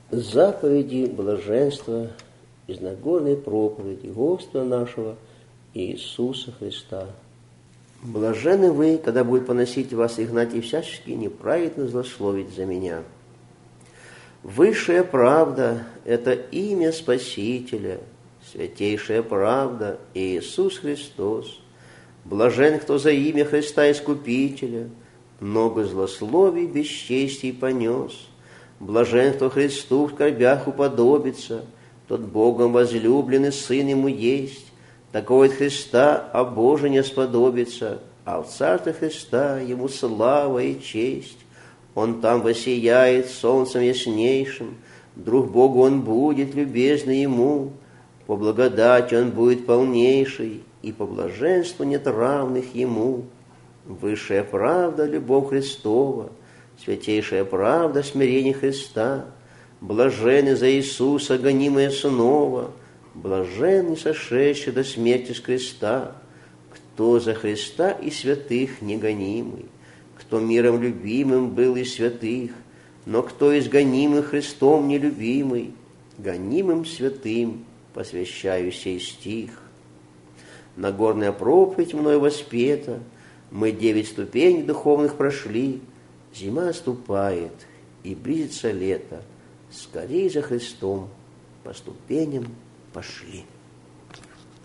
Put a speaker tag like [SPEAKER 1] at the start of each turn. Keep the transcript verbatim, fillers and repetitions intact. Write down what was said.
[SPEAKER 1] Заповеди блаженства из Нагорной проповеди Господа нашего Иисуса Христа. Блаженны вы, когда будет поносить вас и гнать и всячески неправедно злословить за меня. Высшая правда – это имя Спасителя, святейшая правда – Иисус Христос. Блажен, кто за имя Христа Искупителя много злословий, бесчестий понес. Блажен, кто Христу в скорбях уподобится, тот Богом возлюбленный Сын ему есть. Такой от Христа, а Боже не сподобится, а в Царстве Христа ему слава и честь. Он там воссияет солнцем яснейшим, друг Богу он будет любезный ему, по благодати он будет полнейший, и по блаженству нет равных ему. Высшая правда – любовь Христова, святейшая правда – смирение Христа, блаженны за Иисуса, гонимые снова, блаженны сошедшие до смерти с креста, кто за Христа и святых не гонимый, кто миром любимым был и святых, но кто из гонимых Христом нелюбимый, гонимым святым посвящаю сей стих. Нагорная проповедь мною воспета, мы девять ступеней духовных прошли, зима наступает, и близится лето, скорей за Христом по ступеням пошли.